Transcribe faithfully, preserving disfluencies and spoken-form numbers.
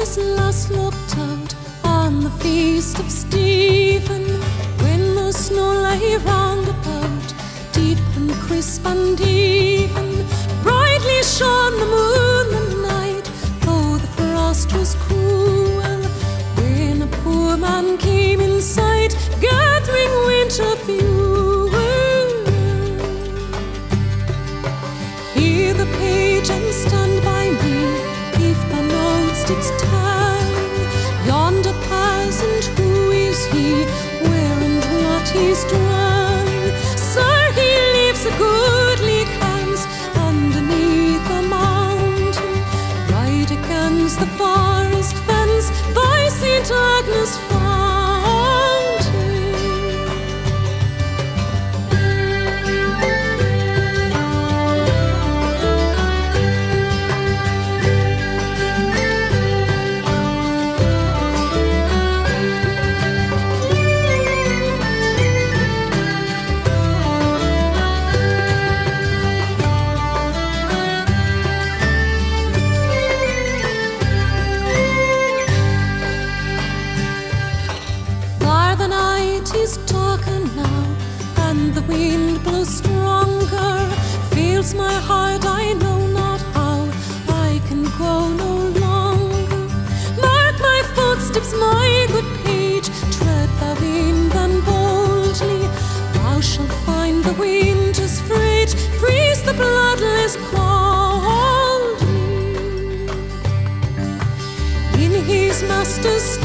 darkness last looked out on the feast of Stephen, when the snow lay round about, deep and crisp and even, brightly shone the moon the night, though the frost was cruel, when a poor man came in sight, gathering winter fuel. Hear the page and stand by me, if thou know'st its telling, yonder peasant, who is he, where and what he's dwelling? Sir, he lives a goodly clans underneath a mountain, right against the forest fence by Saint Agnes' fountain. Is darker now, and the wind blows stronger, fills my heart, I know not how, I can go no longer. Mark my footsteps, my good page, tread thou in them boldly, thou shalt find the winter's freight freeze the bloodless coldly. In his master's